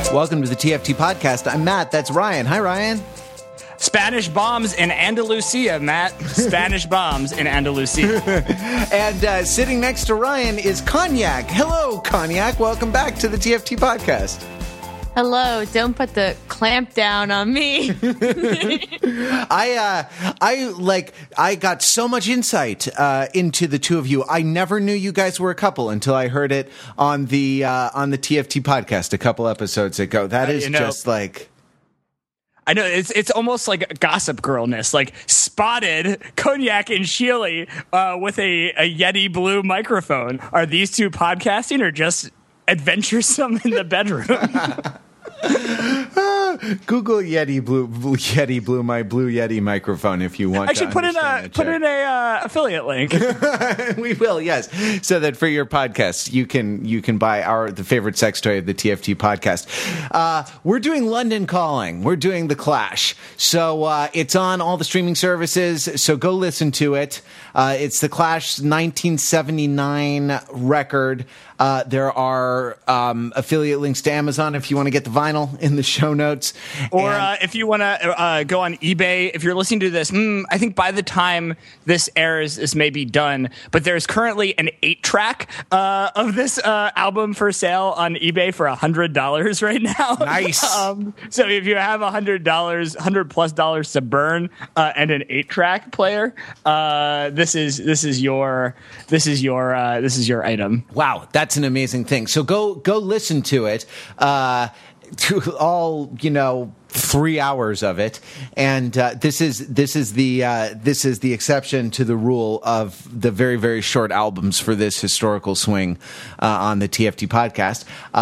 Welcome to the TFT podcast. I'm Matt. That's Ryan. Hi, Ryan. Spanish bombs in Andalusia, Matt. Spanish bombs in Andalusia. And sitting next to Ryan is Cognac. Hello, Cognac. Welcome back to the TFT podcast. Hello, don't put the clamp down on me. I got so much insight into the two of you. I never knew you guys were a couple until I heard it on the TFT podcast a couple episodes ago. That is just like, I know it's almost like Gossip Girl-ness, like spotted Cognac and Sheely with a Yeti Blue microphone. Are these two podcasting or just adventuresome in the bedroom? Google Yeti Blue, my Blue Yeti microphone if you want. Actually, put in a affiliate link. We will, yes, so that for your podcast you can buy the favorite sex toy of the TFT podcast. We're doing London Calling. We're doing The Clash, so it's on all the streaming services. So go listen to it. It's The Clash 1979 record. There are affiliate links to Amazon if you want to get the vinyl in the show notes. Or if you want to go on eBay, if you're listening to this, I think by the time this airs, this may be done, but there's currently an 8-track of this album for sale on eBay for $100 right now. Nice. So if you have $100+ to burn and an 8-track player, this is your item. Wow, that's an amazing thing. So go listen to it. To all 3 hours of it, and this is the exception to the rule of the very, very short albums for this historical swing on the TFT podcast.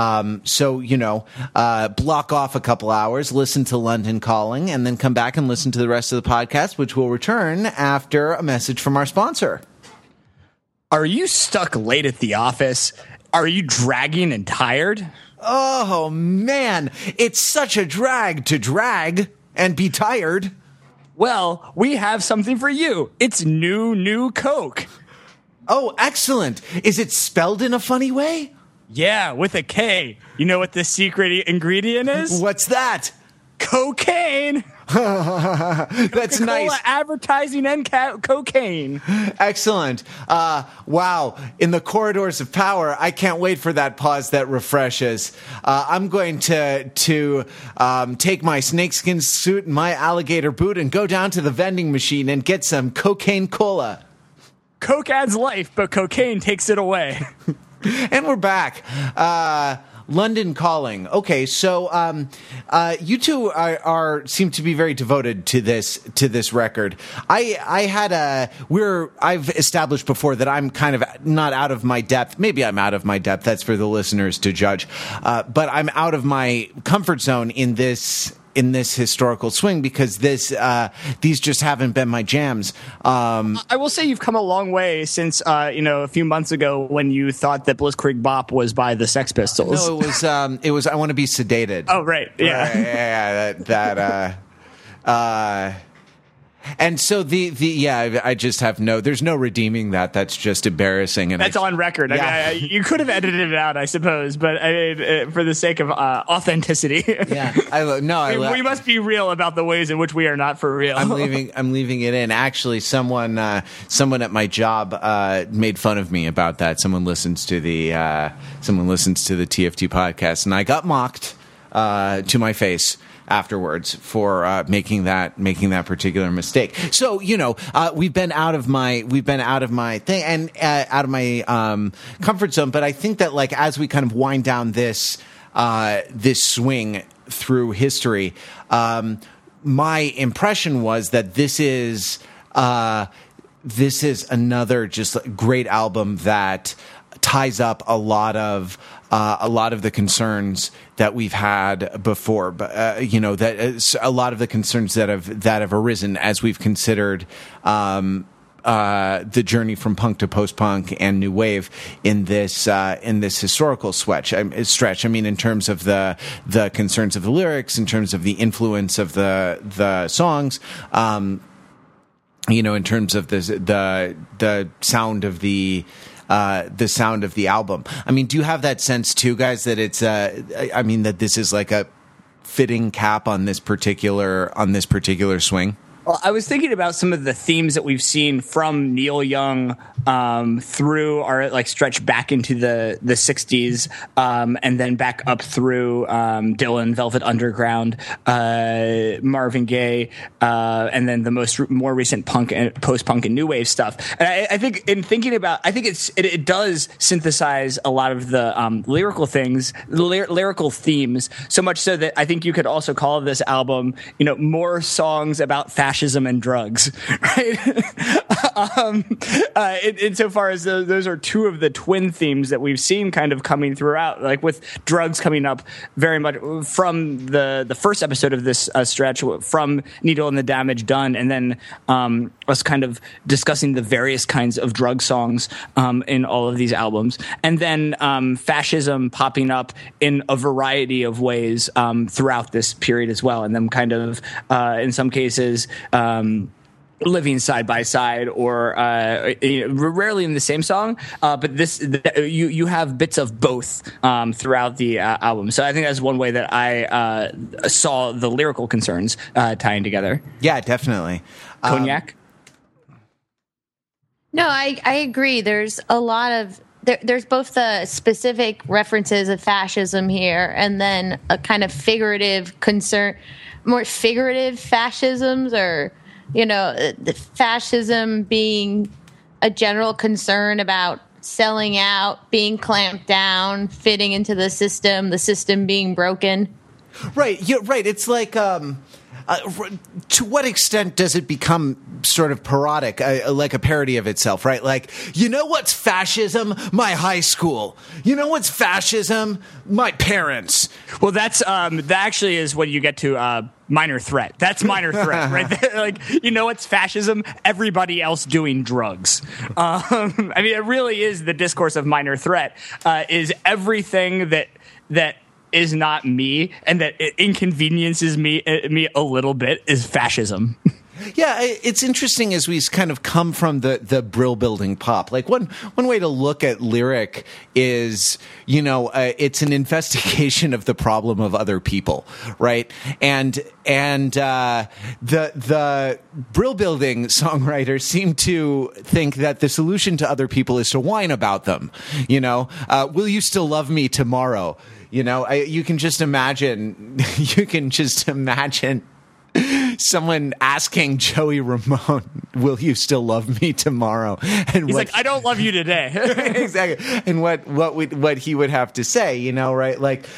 Block off a couple hours, listen to London Calling, and then come back and listen to the rest of the podcast, which will return after a message from our sponsor. Are you stuck late at the office? Are you dragging and tired? Oh, man, it's such a drag to drag and be tired. Well, we have something for you. It's new Coke. Oh, excellent. Is it spelled in a funny way? Yeah, with a K. You know what the secret ingredient is? What's that? Cocaine. That's nice. Advertising and cocaine. Excellent. Wow. In the corridors of power, I can't wait for that pause that refreshes. I'm going to take my snakeskin suit and my alligator boot and go down to the vending machine and get some cocaine cola. Coke adds life, but cocaine takes it away. And we're back. London Calling. Okay, so you two seem to be very devoted to this record. I've established before that I'm kind of not out of my depth. Maybe I'm out of my depth. That's for the listeners to judge. But I'm out of my comfort zone in this historical swing because these just haven't been my jams. I will say you've come a long way since a few months ago when you thought that Blitzkrieg Bop was by the Sex Pistols. No, it was I Want to Be Sedated. Oh, right. Yeah. And so I just have there's no redeeming that. That's just embarrassing. And that's on record. Yeah. I mean, you could have edited it out, I suppose, but for the sake of authenticity. Yeah. We must be real about the ways in which we are not for real. I'm leaving it in. Actually, someone at my job made fun of me about that. Someone listens to the TFT podcast, and I got mocked to my face afterwards for making that particular mistake. So we've been out of my thing and out of my comfort zone. But I think that as we kind of wind down this swing through history, my impression was that this is another just great album that ties up a lot of the concerns that we've had before, but that a lot of the concerns that have arisen as we've considered the journey from punk to post-punk and new wave in this historical stretch. I mean, in terms of the concerns of the lyrics, in terms of the influence of the songs. In terms of the sound of the the sound of the album. I mean, do you have that sense too, guys, that it's that this is like a fitting cap on this particular swing? Well, I was thinking about some of the themes that we've seen from Neil Young through our stretch back into the 60s, and then back up through Dylan, Velvet Underground, Marvin Gaye, and then the more recent punk and post-punk and new wave stuff. And I think in thinking about, I think it does synthesize a lot of the lyrical things, lyrical themes, so much so that I think you could also call this album, more songs about fashion and drugs, right? Insofar as those are two of the twin themes that we've seen kind of coming throughout, like with drugs coming up very much from the first episode of this stretch, from Needle and the Damage Done, and then us kind of discussing the various kinds of drug songs in all of these albums, and then fascism popping up in a variety of ways throughout this period as well, and then kind of in some cases living side by side, or rarely in the same song, but you have bits of both throughout the album. So I think that's one way that I saw the lyrical concerns tying together. Yeah, definitely. Cognac? No, I agree. There's a lot of there's both the specific references of fascism here, and then a kind of figurative concern, more figurative fascisms, or the fascism being a general concern about selling out, being clamped down, fitting into the system being broken. Right. Yeah, right. It's like, to what extent does it become sort of parodic, like a parody of itself, right? Like, what's fascism? My high school. What's fascism? My parents. Well, that actually is when you get to Minor Threat. That's Minor Threat, right there. Like, what's fascism? Everybody else doing drugs. It really is the discourse of Minor Threat, is everything that is not me and that it inconveniences me a little bit is fascism. Yeah, it's interesting as we kind of come from the Brill building pop. Like one way to look at Lyric is, it's an investigation of the problem of other people, right? And the Brill building songwriters seem to think that the solution to other people is to whine about them. Will you still love me tomorrow? You can just imagine someone asking Joey Ramone, will you still love me tomorrow? And he's like, I don't love you today. Exactly. And what he would have to say, right? Like,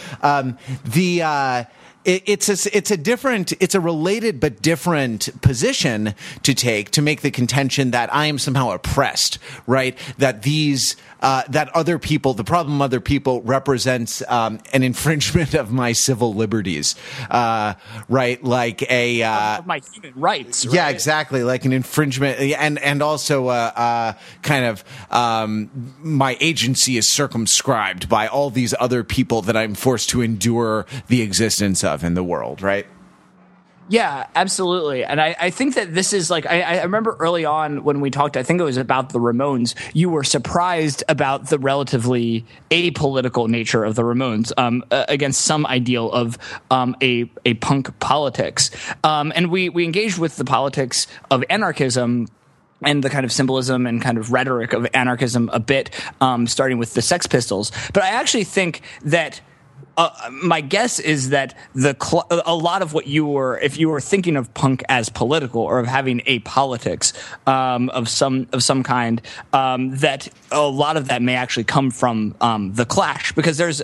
it's a related but different position to take, to make the contention that I am somehow oppressed, right? That that other people, the problem other people represents an infringement of my civil liberties, right? Like of my human rights. Right? Yeah, exactly. Like an infringement, and also kind of my agency is circumscribed by all these other people that I'm forced to endure the existence of in the world, right? Yeah, absolutely. And I think that this is like, I remember early on when we talked, I think it was about the Ramones, you were surprised about the relatively apolitical nature of the Ramones against some ideal of a punk politics. And we engaged with the politics of anarchism and the kind of symbolism and kind of rhetoric of anarchism a bit, starting with the Sex Pistols. But I actually think that my guess is that a lot of what if you were thinking of punk as political or of having a politics of some kind, that a lot of that may actually come from the Clash, because there's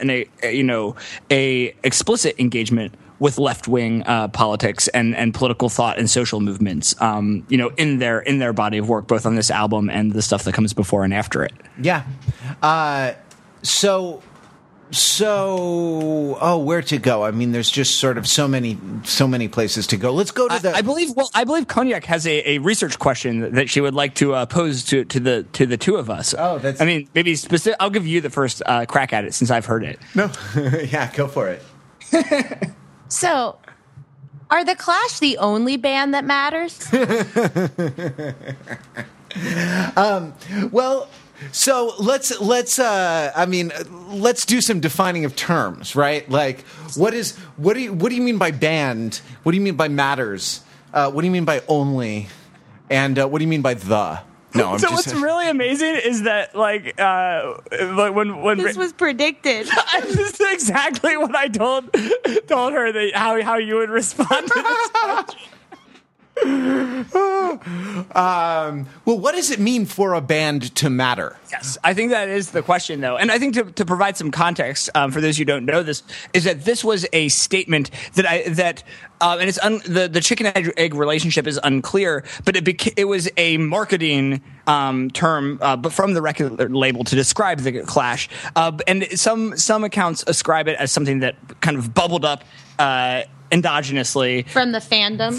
a explicit engagement with left-wing politics and political thought and social movements, in their body of work, both on this album and the stuff that comes before and after it. Yeah. So, where to go? I mean, there's just sort of so many places to go. Let's go to the. I believe Cognac has a research question that she would like to pose to the two of us. Oh, that's. I mean, maybe specific. I'll give you the first crack at it since I've heard it. No, yeah, go for it. So, are the Clash the only band that matters? Well, So let's do some defining of terms, right? Like, what do you mean by band? What do you mean by matters? What do you mean by only? And what do you mean by the? No, I'm so just. What's really amazing is that when This was predicted. this is exactly what I told her that how you would respond to this question. Well, what does it mean for a band to matter? Yes, I think that is the question, though. And I think to provide some context for those who don't know this, is that this was a statement and it's the chicken egg relationship is unclear, but it was a marketing term, but from the record label to describe the Clash. And some accounts ascribe it as something that kind of bubbled up endogenously From the fandom,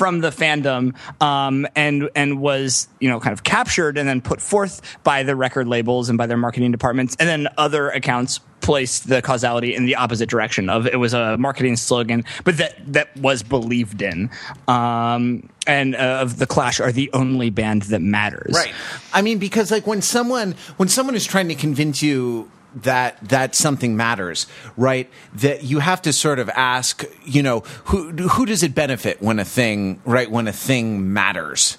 and was kind of captured and then put forth by the record labels and by their marketing departments, and then other accounts placed the causality in the opposite direction of it was a marketing slogan, but that was believed in, and of the Clash are the only band that matters, right? I mean, because like when someone is trying to convince you that something matters, right? That you have to sort of ask, who does it benefit when a thing matters?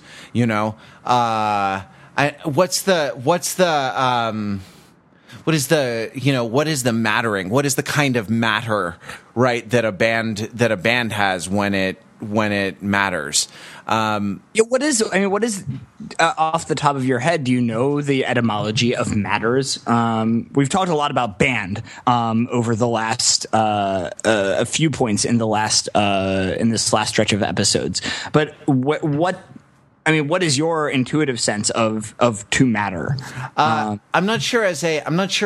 What is the mattering? What is the kind of matter, right, that a band has when it matters? What is off the top of your head? Do you know the etymology of matters? We've talked a lot about band over the last a few points in this last stretch of episodes. But what is your intuitive sense of to matter? I'm not sure as a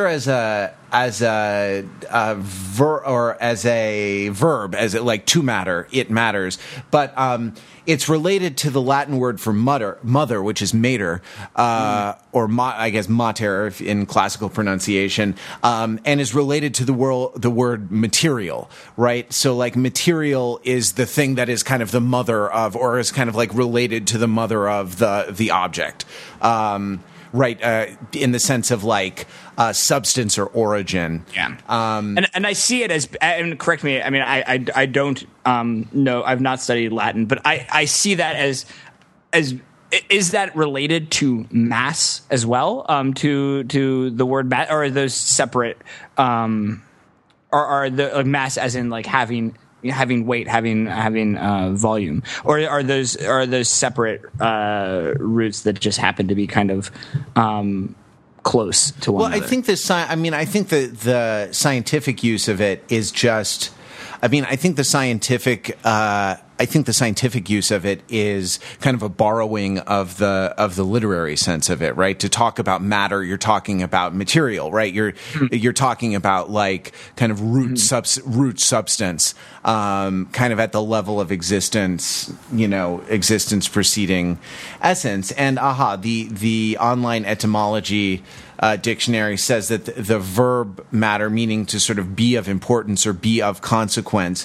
verb, as it like to matter, it matters, but it's related to the Latin word for mother, which is mater, or I guess mater in classical pronunciation, and is related to the word material, right? So like material is the thing that is kind of the mother of, or is kind of like related to the mother of the object. Right, in the sense of like substance or origin. Yeah, and I see it as, and correct me, I mean, I don't know, I've not studied Latin, but I see that as is that related to mass as well? To the word mass, or are those separate? Or are the mass as in like having weight, having volume, or are those separate roots that just happen to be kind of close to one another? I think the scientific use of it is just. I think the scientific use of it is kind of a borrowing of the literary sense of it, right? To talk about matter, you're talking about material, right? You're talking about like kind of root substance, kind of at the level of existence, existence preceding essence. And the online etymology dictionary says that the verb matter, meaning to sort of be of importance or be of consequence,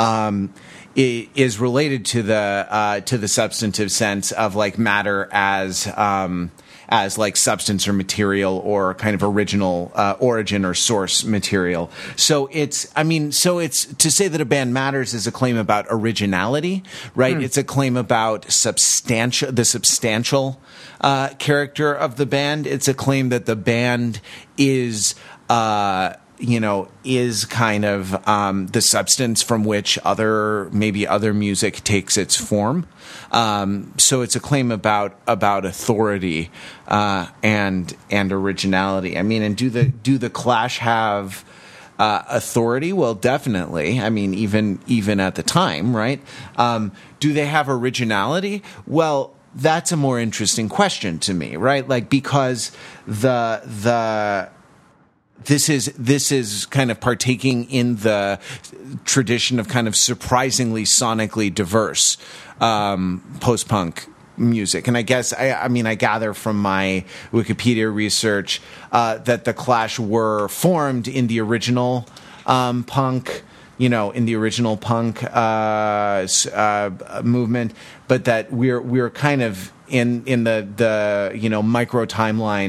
is related to the substantive sense of like matter as like substance or material or kind of original origin or source material. So it's to say that a band matters is a claim about originality, right? It's a claim about the substantial character of the band. It's a claim that the band is is kind of the substance from which other music takes its form. So it's a claim about authority and originality. I mean, and do the Clash have authority? Well, definitely. I mean, even at the time, right? Do they have originality? Well, that's a more interesting question to me, right? Like, because this is kind of partaking in the tradition of kind of surprisingly sonically diverse post-punk music. And I guess, I gather from my Wikipedia research that the Clash were formed in the original punk, in the original punk movement, but that we're kind of in the micro timeline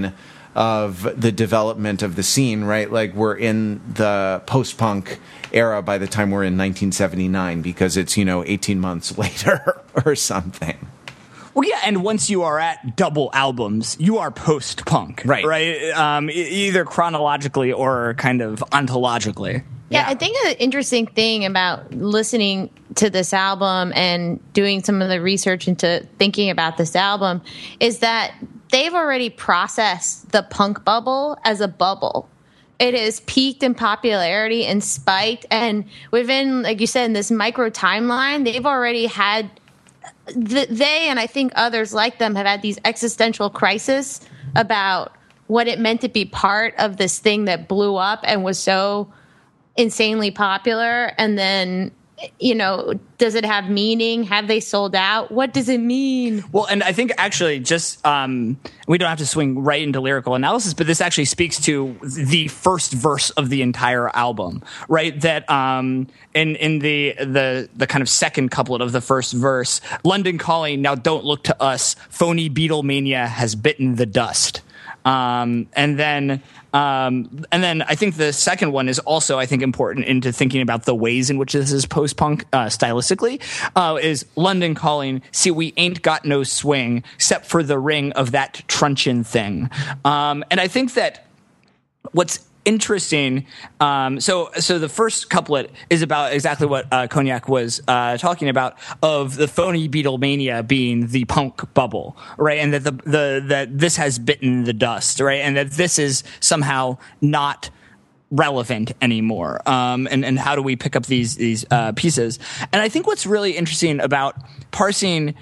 the development of the scene, right? Like we're in the post-punk era by the time we're in 1979 because it's 18 months later or something. Well, yeah, and once you are at double albums, you are post-punk, right? Either chronologically or kind of ontologically. Yeah, I think an interesting thing about listening to this album and doing some of the research into thinking about this album is that they've already processed the punk bubble as a bubble. It has peaked in popularity and spiked, and within, like you said, in this micro timeline, they've already had they and I think others like them have had these existential crises about what it meant to be part of this thing that blew up and was so insanely popular. And then, does it have meaning? Have they sold out? What does it mean? Well, and I think actually just we don't have to swing right into lyrical analysis, but this actually speaks to the first verse of the entire album, right? That in the kind of second couplet of the first verse, London Calling, now don't look to us, phony Beatlemania has bitten the dust. And then I think the second one is also, I think, important into thinking about the ways in which this is post-punk stylistically, is London Calling, see, we ain't got no swing except for the ring of that truncheon thing. And I think that what's interesting, so the first couplet is about exactly what Cognac was talking about, of the phony Beatlemania being the punk bubble, right? And that that this has bitten the dust, right? And that this is somehow not relevant anymore. And how do we pick up these pieces? And I think what's really interesting about parsing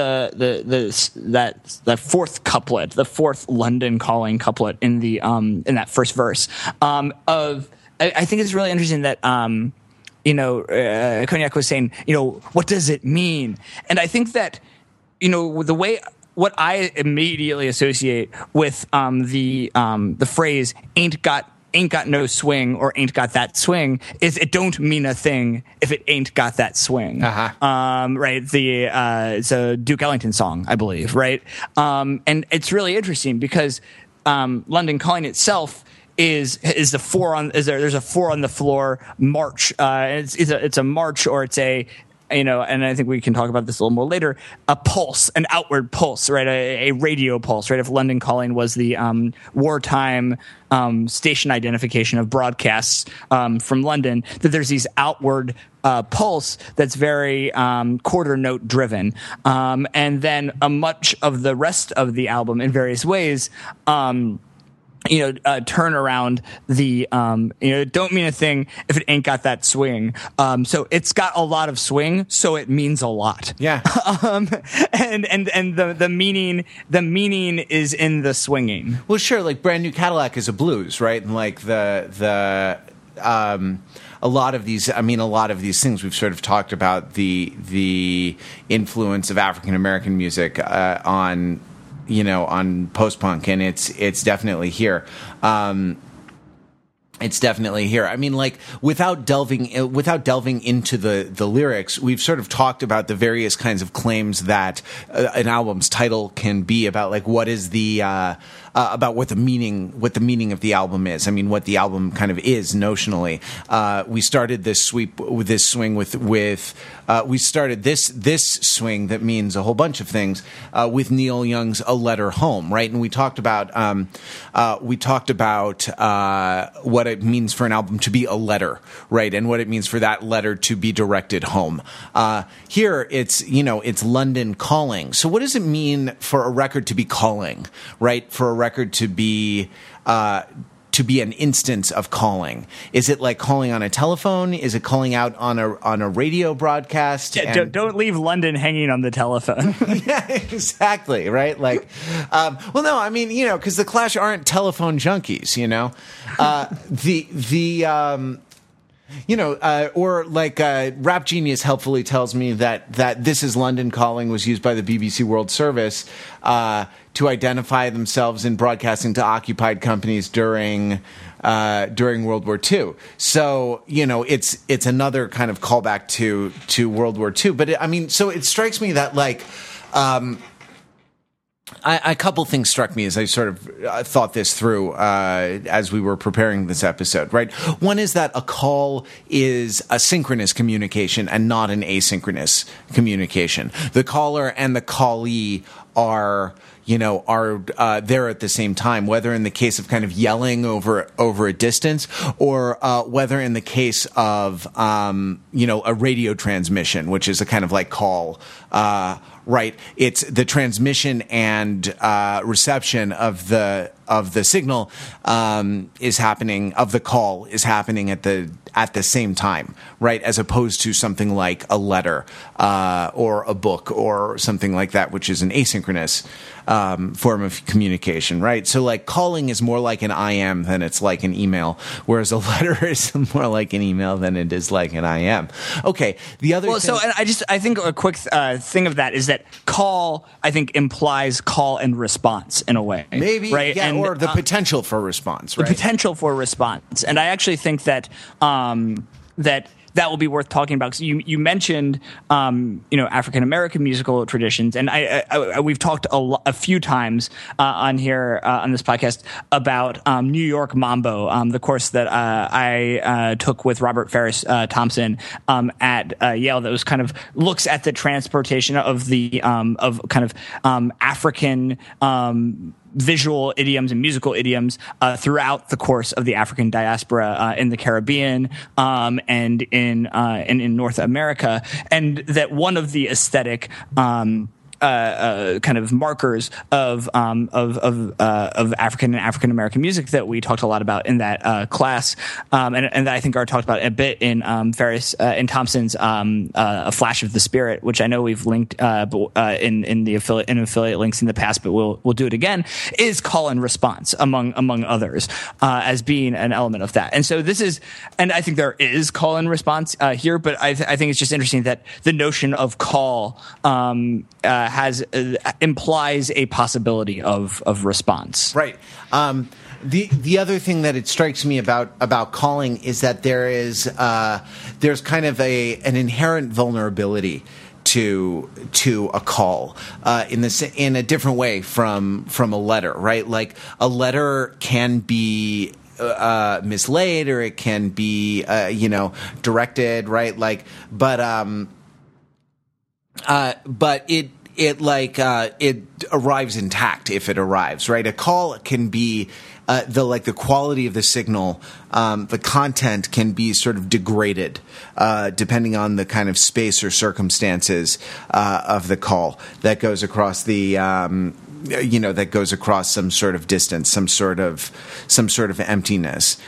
that fourth couplet, the fourth London Calling couplet in the in that first verse, I think it's really interesting that Cognac was saying, what does it mean? And I think that the way what I immediately associate with the phrase ain't got no swing or ain't got that swing is it don't mean a thing if it ain't got that swing. Right. It's a Duke Ellington song, I believe. Right. And it's really interesting because London Calling itself is the four on, there's a four on the floor march. It's a march, or it's a, and I think we can talk about this a little more later, a pulse, an outward pulse, right? A radio pulse, right? If London Calling was the wartime station identification of broadcasts from London, that there's these outward pulse that's very quarter note driven. And then much of the rest of the album in various ways turn around the, don't mean a thing if it ain't got that swing. So it's got a lot of swing, so it means a lot. Yeah. And the meaning is in the swinging. Well, sure. Like Brand New Cadillac is a blues, right? And like a lot of these things we've sort of talked about the influence of African American music on post-punk, and it's definitely here. It's definitely here. I mean, like, without delving into the lyrics, we've sort of talked about the various kinds of claims that an album's title can be about, like, what is the about what the meaning of the album is. I mean, what the album kind of is notionally. We started this swing with we started this swing that means a whole bunch of things with Neil Young's "A Letter Home," right? And we talked about what it means for an album to be a letter, right? And what it means for that letter to be directed home. Here, it's London Calling. So what does it mean for a record to be calling, right? For a record to be an instance of calling? Is it like calling on a telephone? Is it calling out on a radio broadcast? Yeah, don't leave London hanging on the telephone. Yeah, exactly. Right. Like, well, no, I mean, because the Clash aren't telephone junkies, or like Rap Genius helpfully tells me that "This Is London Calling" was used by the BBC World Service to identify themselves in broadcasting to occupied companies during World War II. So it's another kind of callback to World War II. But so it strikes me that like A couple things struck me as I sort of thought this through as we were preparing this episode, right? One is that a call is a synchronous communication and not an asynchronous communication. The caller and the callee are there at the same time, whether in the case of kind of yelling over a distance or whether in the case of, a radio transmission, which is a kind of like call, right? It's the transmission and reception of the signal is happening, of the call is happening at the same time, right? As opposed to something like a letter or a book or something like that, which is an asynchronous form of communication, right? So like calling is more like an IM than it's like an email, whereas a letter is more like an email than it is like an IM. Okay, the other thing, so I think a quick thing of that is that call, I think, implies call and response in a way. Maybe, right? Yeah, and, or the potential for response, right? The potential for response. And I actually think that that will be worth talking about, because you mentioned African American musical traditions, and I we've talked a few times on here on this podcast about New York Mambo, the course that I took with Robert Ferris Thompson at Yale, that was kind of looks at the transportation of the of kind of African visual idioms and musical idioms throughout the course of the African diaspora in the Caribbean and in North America, and that one of the aesthetic kind of markers of African and African American music that we talked a lot about in that class, and that I think are talked about a bit in Ferris in Thompson's A Flash of the Spirit, which I know we've linked in the affiliate links in the past, but we'll do it again. Is call and response among others as being an element of that, and so this is, and I think there is call and response here, but I think it's just interesting that the notion of call implies a possibility of response. Right. The other thing that it strikes me about calling is that there's kind of an inherent vulnerability to a call in a different way from a letter, right? Like a letter can be mislaid, or it can be directed, right? Like, but it arrives intact if it arrives, right? A call can be the quality of the signal, the content can be sort of degraded depending on the kind of space or circumstances of the call that goes across the that goes across some sort of distance, some sort of emptiness.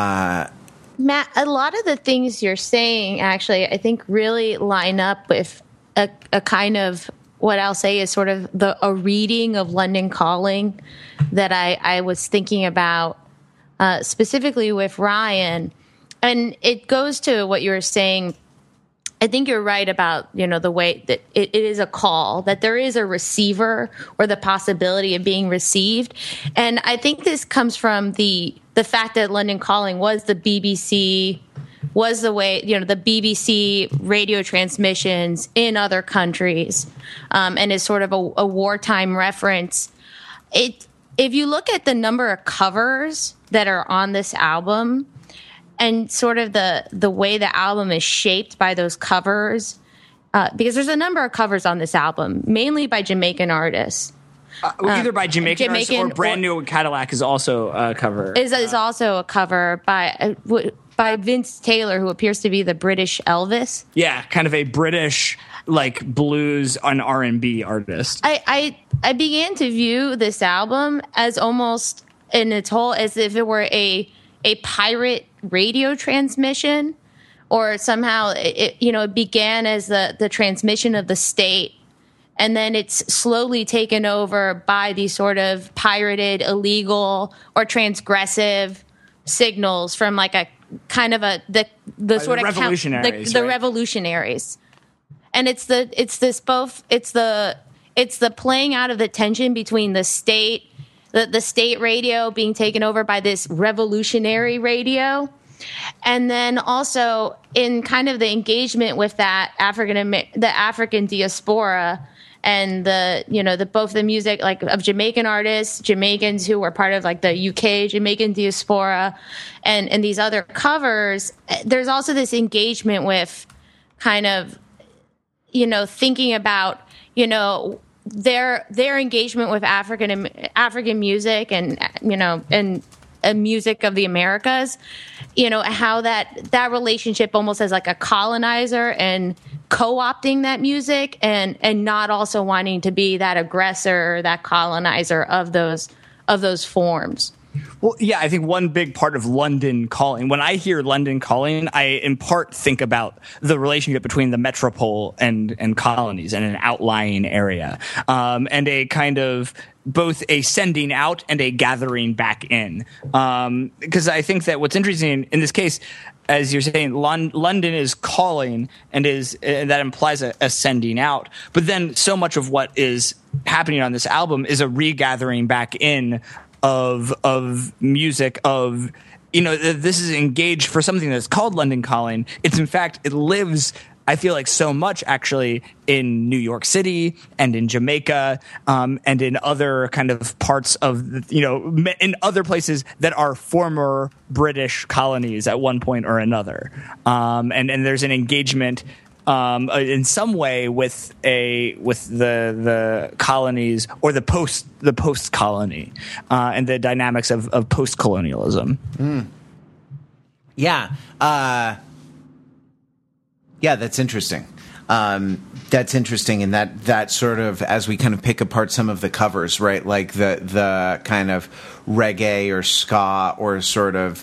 Matt, a lot of the things you're saying actually, I think, really line up with a kind of, what I'll say is sort of a reading of London Calling that I was thinking about specifically with Ryan. And it goes to what you were saying. I think you're right about, the way that it is a call, that there is a receiver or the possibility of being received. And I think this comes from the fact that London Calling was the BBC, was the way, the BBC radio transmissions in other countries, and is sort of a wartime reference. If you look at the number of covers that are on this album and sort of the way the album is shaped by those covers, because there's a number of covers on this album, mainly by Jamaican artists. Either by Jamaican artists or Brand New Cadillac is also a cover. Is also a cover by Vince Taylor, who appears to be the British Elvis. Yeah, kind of a British blues and R&B artist. I began to view this album as almost in its whole as if it were a pirate radio transmission, or somehow it began as the transmission of the state, and then it's slowly taken over by these sort of pirated, illegal, or transgressive signals from like a kind of the sort of revolutionaries, the revolutionaries, and it's the playing out of the tension between the state radio being taken over by this revolutionary radio, and then also in kind of the engagement with the African diaspora and both the music like of Jamaican artists, Jamaicans who were part of like the UK Jamaican diaspora, and these other covers. There's also this engagement with kind of, thinking about, their engagement with African music and music of the Americas, how that relationship almost as like a colonizer and co-opting that music and not also wanting to be that aggressor or that colonizer of those forms. Well, yeah, I think one big part of London Calling, when I hear London Calling, I in part think about the relationship between the metropole and colonies and an outlying area, and a kind of both a sending out and a gathering back in. Because I think that what's interesting in this case, as you're saying, London is calling and that implies a sending out. But then so much of what is happening on this album is a regathering back in of music, of this is engaged for something that's called London Calling. It's in fact, it lives, I feel like, so much actually in New York City and in Jamaica, and in other kind of parts of, in other places that are former British colonies at one point or another. And there's an engagement in some way with the colonies or the post colony, and the dynamics of post colonialism. Yeah, that's interesting. That's interesting, and that sort of, as we kind of pick apart some of the covers, right? Like the kind of reggae or ska or sort of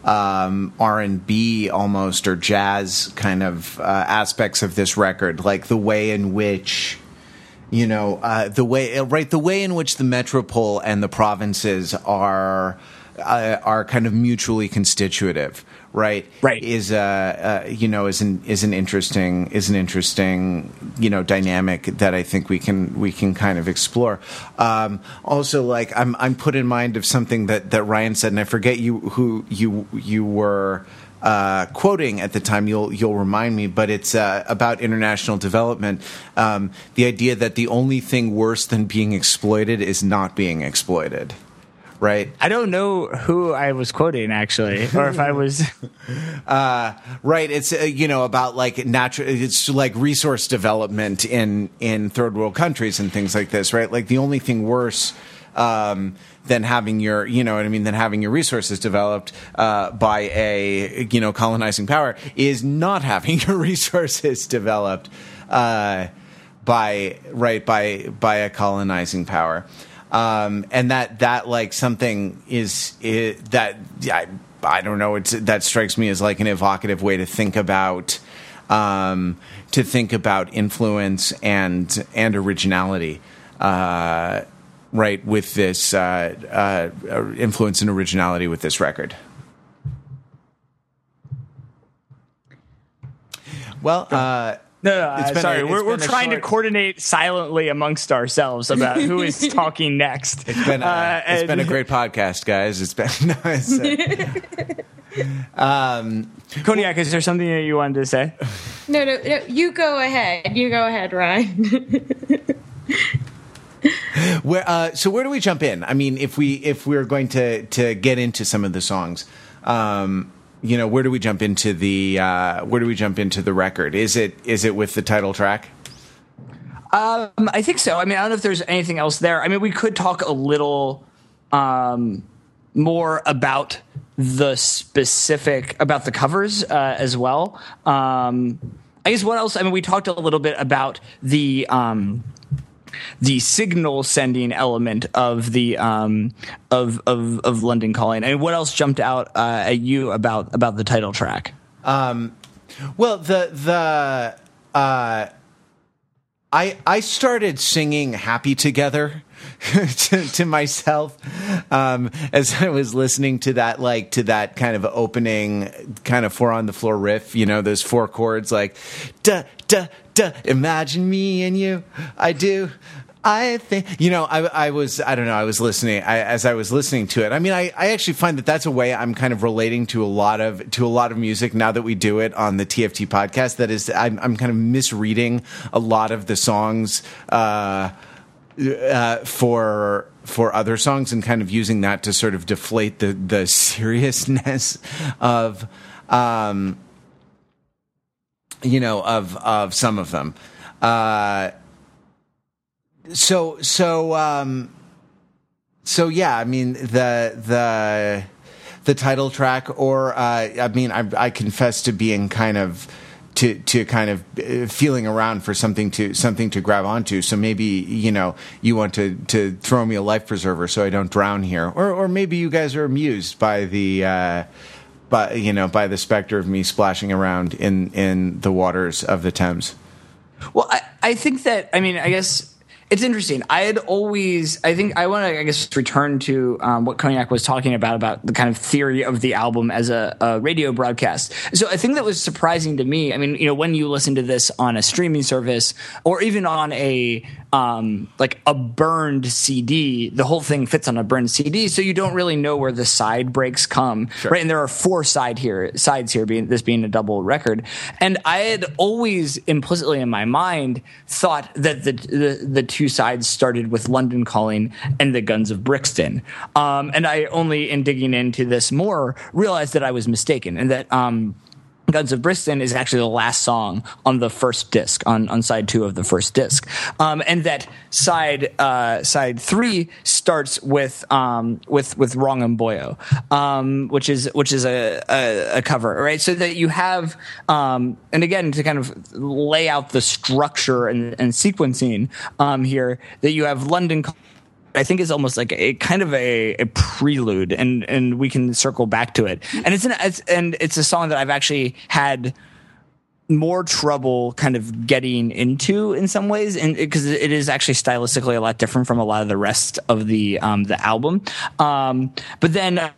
R&B almost, or jazz kind of aspects of this record, like the way in which the way in which the metropole and the provinces are kind of mutually constitutive, right? Is an interesting dynamic that I think we can kind of explore. Also, like I'm put in mind of something that Ryan said, and I forget who you were quoting at the time. You'll remind me, but it's about international development. The idea that the only thing worse than being exploited is not being exploited. Right. I don't know who I was quoting actually, or if I was right. It's about like it's like resource development in third world countries and things like this, right? Like the only thing worse than having your than having your resources developed by a colonizing power is not having your resources developed by a colonizing power. And that like something that I don't know. That strikes me as like an evocative way to think about influence and originality, right? With this influence and originality with this record. Well. No, sorry. We're trying to coordinate silently amongst ourselves about who is talking next. It's been a great podcast, guys. It's been Cognac, is there something that you wanted to say? No. You go ahead, Ryan. So where do we jump in? I mean, if we're going to get into some of the songs. Where do we jump into the record? Is it with the title track? I think so. I mean, I don't know if there's anything else there. I mean, we could talk a little more about about the covers as well. I guess what else? I mean, we talked a little bit about the signal sending element of the of London Calling. I mean, what else jumped out at you about the title track? Well, I started singing "Happy Together" to myself as I was listening to that kind of opening kind of 4 on the floor riff. Those 4 chords like da da da. Imagine me and you, I do. I think, I was listening, as I was listening to it. I mean, I actually find that that's a way I'm kind of relating to a lot of music now that we do it on the TFT podcast. That is, I'm kind of misreading a lot of the songs, for other songs and kind of using that to sort of deflate the seriousness of, of some of them. So yeah, I mean the title track, or I mean I confess to being kind of to kind of feeling around for something to grab onto. So maybe you want to throw me a life preserver so I don't drown here, or maybe you guys are amused by the by the specter of me splashing around in the waters of the Thames. Well, I think that, I mean, I guess it's interesting. I think I want to, return to what Cognac was talking about the kind of theory of the album as a radio broadcast. So I think that was surprising to me. I mean, when you listen to this on a streaming service or even on a burned CD, the whole thing fits on a burned CD, so you don't really know where the side breaks come, sure. Right? And there are 4 sides here, being a double record. And I had always implicitly in my mind thought that the 2 sides started with London Calling and the Guns of Brixton. And I only, in digging into this more, realized that I was mistaken, and that Guns of Brixton is actually the last song on the first disc, on side 2 of the first disc, and that side 3 starts with Wrong'em Boyo, which is a cover, right? So that you have, and again, to kind of lay out the structure and sequencing here, that you have London, I think is almost like a kind of a prelude, and we can circle back to it. And it's a song that I've actually had more trouble kind of getting into in some ways, and because it is actually stylistically a lot different from a lot of the rest of the album. But then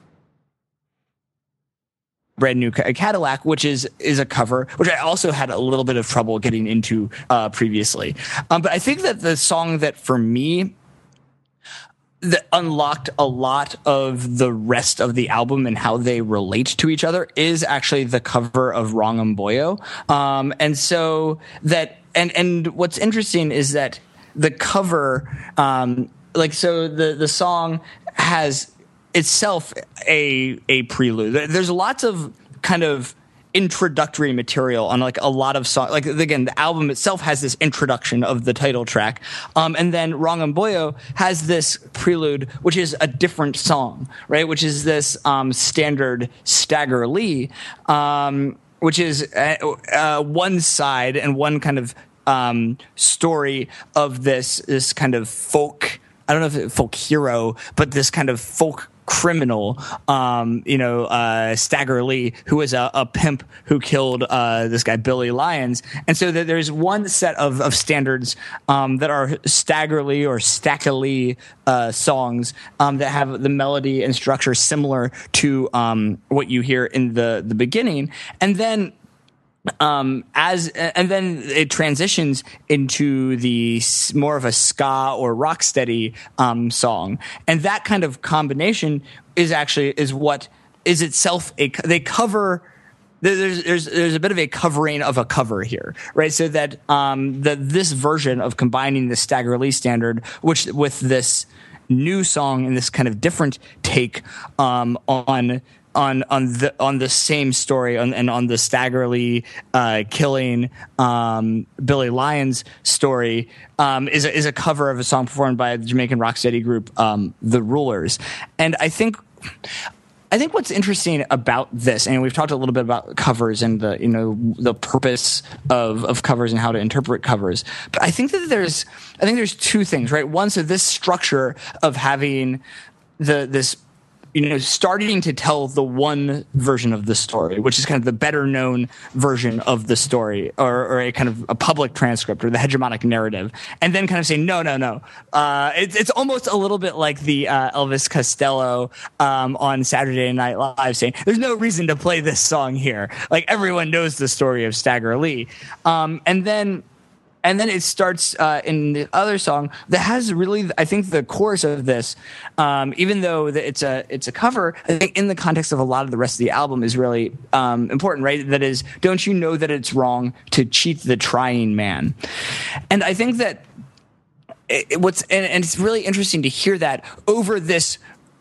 Brand New Cadillac, which is a cover, which I also had a little bit of trouble getting into previously. But I think that the song that for me that unlocked a lot of the rest of the album and how they relate to each other is actually the cover of Wrong'em Boyo. And so that, and what's interesting is that the cover, the song has itself a prelude. There's lots of kind of introductory material on like a lot of songs. Like again, the album itself has this introduction of the title track, and then Wrong'em Boyo has this prelude, which is a different song, right? Which is this standard Stagger Lee, which is one side and one kind of story of this kind of folk. I don't know if it's folk hero, but this kind of folk criminal, Stagger Lee, who was a pimp who killed this guy Billy Lyons. And so there's one set of standards that are Stagger Lee or Stacker Lee songs that have the melody and structure similar to what you hear in the beginning, and then then it transitions into the more of a ska or rocksteady song, and that kind of combination is what is itself they cover. There's a bit of a covering of a cover here, right? So that this version of combining the Stagger Lee standard, which with this new song and this kind of different take on the same story and on the Stagger Lee killing Billy Lyons story is a cover of a song performed by the Jamaican rocksteady group The Rulers. And I think what's interesting about this, and we've talked a little bit about covers and the purpose of covers and how to interpret covers, but I think there's 2 things, right? One, so this structure of having this starting to tell the one version of the story, which is kind of the better known version of the story, or a kind of a public transcript or the hegemonic narrative, and then kind of say, no. It's almost a little bit like the Elvis Costello on Saturday Night Live saying, there's no reason to play this song here. Like everyone knows the story of Stagger Lee. And then And then it starts in the other song that has really, I think, the chorus of this, even though it's a cover, I think in the context of a lot of the rest of the album is really important, right? That is, don't you know that it's wrong to cheat the trying man? And I think that and it's really interesting to hear that over this,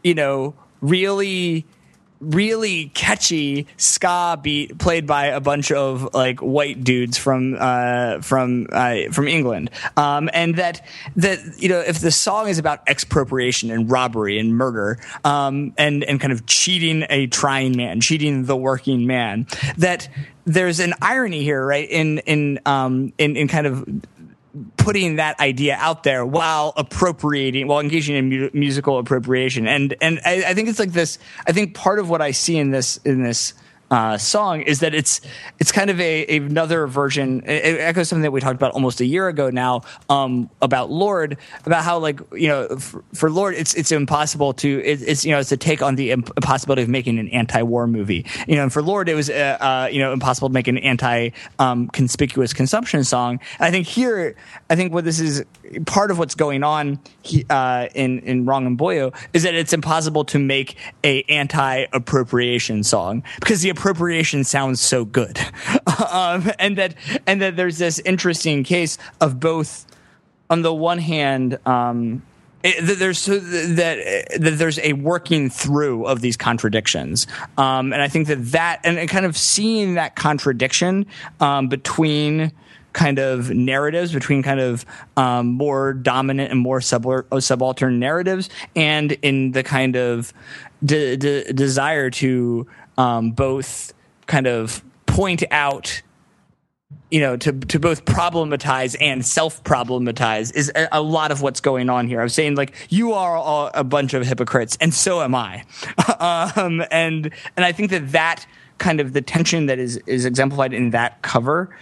really catchy ska beat played by a bunch of like white dudes from England, and that if the song is about expropriation and robbery and murder, and kind of cheating a trying man, cheating the working man, that there's an irony here, right? In kind of putting that idea out there while engaging in musical appropriation. And I think it's like this, I think part of what I see in this song is that it's kind of another version. It echoes something that we talked about almost a year ago now, about Lorde, about how for Lorde it's impossible to it's a take on the impossibility of making an anti-war movie. And for Lorde it was impossible to make an anti-conspicuous consumption song. And I think what this is part of what's going on in Wrong and Boyo is that it's impossible to make a anti-appropriation song because the appropriation sounds so good, and that there's this interesting case of both. On the one hand, there's a working through of these contradictions, and I think that and kind of seeing that contradiction between kind of narratives, between kind of more dominant and more subaltern narratives, and in the kind of desire to both kind of point out, to both problematize and self-problematize is a lot of what's going on here. I'm saying, like, you are all a bunch of hypocrites, and so am I. And I think that kind of the tension that is exemplified in that cover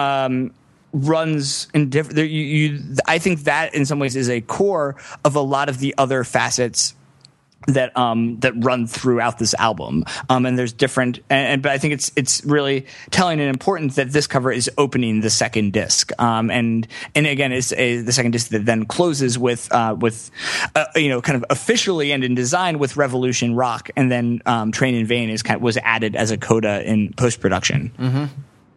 runs in different. I think that in some ways is a core of a lot of the other facets that run throughout this album, and there's different, but I think it's really telling and important that this cover is opening the second disc, and again it's the second disc that then closes with kind of officially and in design with Revolution Rock, and then Train in Vain was added as a coda in post production. Mm-hmm.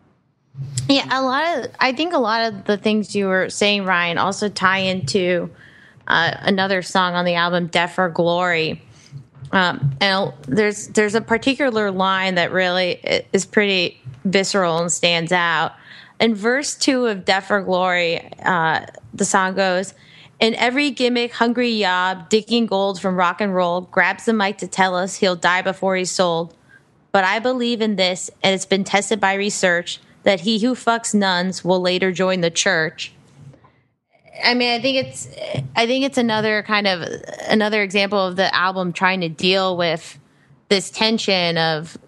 Yeah, I think a lot of the things you were saying, Ryan, also tie into another song on the album, Death for Glory. And there's a particular line that really is pretty visceral and stands out. In verse 2 of Death for Glory, the song goes, "And every gimmick, hungry yob, digging gold from rock and roll, grabs the mic to tell us he'll die before he's sold. But I believe in this, and it's been tested by research, that he who fucks nuns will later join the church." I mean, I think it's another example of the album trying to deal with this tension of,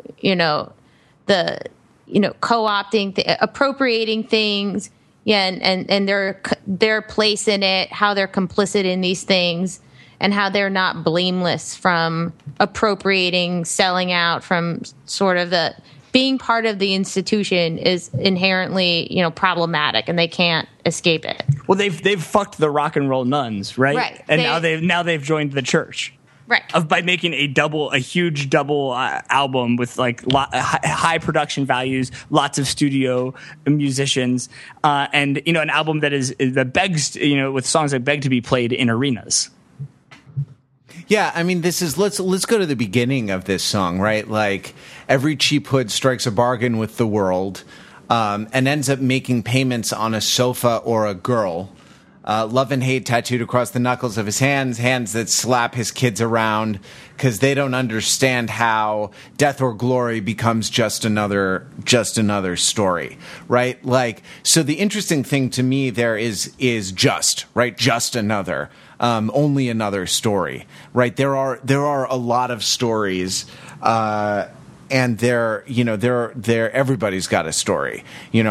co-opting, appropriating things, and their place in it, how they're complicit in these things, and how they're not blameless from appropriating, selling out, from sort of the being part of the institution is inherently, problematic, and they can't escape it. Well, they've fucked the rock and roll nuns, right? Right. And now they've joined the church, right? By making a huge double album with like high production values, lots of studio musicians, and an album that begs, with songs that beg to be played in arenas. Yeah, I mean, let's go to the beginning of this song, right? Like, every cheap hood strikes a bargain with the world, and ends up making payments on a sofa or a girl. Love and hate tattooed across the knuckles of his hands that slap his kids around because they don't understand how death or glory becomes just another story, right? Like, so the interesting thing to me there is just, right? Just another. Only another story, right? There are a lot of stories, and everybody's got a story.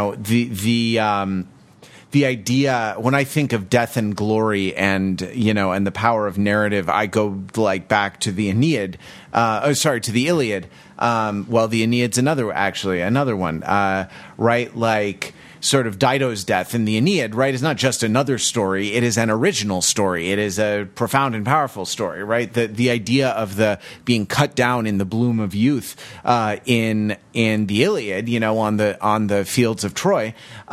The idea, when I think of death and glory and the power of narrative, I go like back to the Aeneid, to the Iliad. The Aeneid's another one, right? Like, sort of Dido's death in the Aeneid, right, is not just another story. It is an original story. It is a profound and powerful story, right? The idea of the being cut down in the bloom of youth in the Iliad, on the fields of Troy,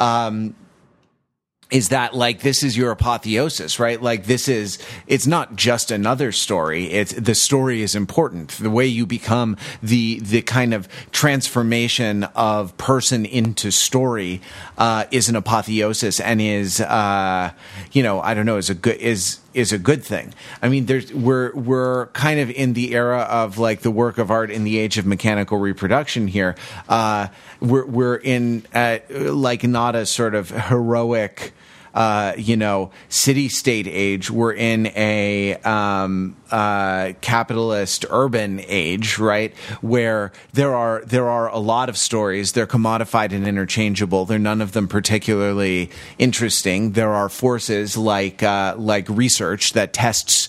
is that like this is your apotheosis, right? Like it's not just another story. The story is important. The way you become the kind of transformation of person into story is an apotheosis and is I don't know, is a good thing. I mean, we're kind of in the era of like the work of art in the age of mechanical reproduction here. We're in like not a sort of heroic city-state age. We're in a capitalist urban age, right? Where there are a lot of stories. They're commodified and interchangeable. They're none of them particularly interesting. There are forces like research that tests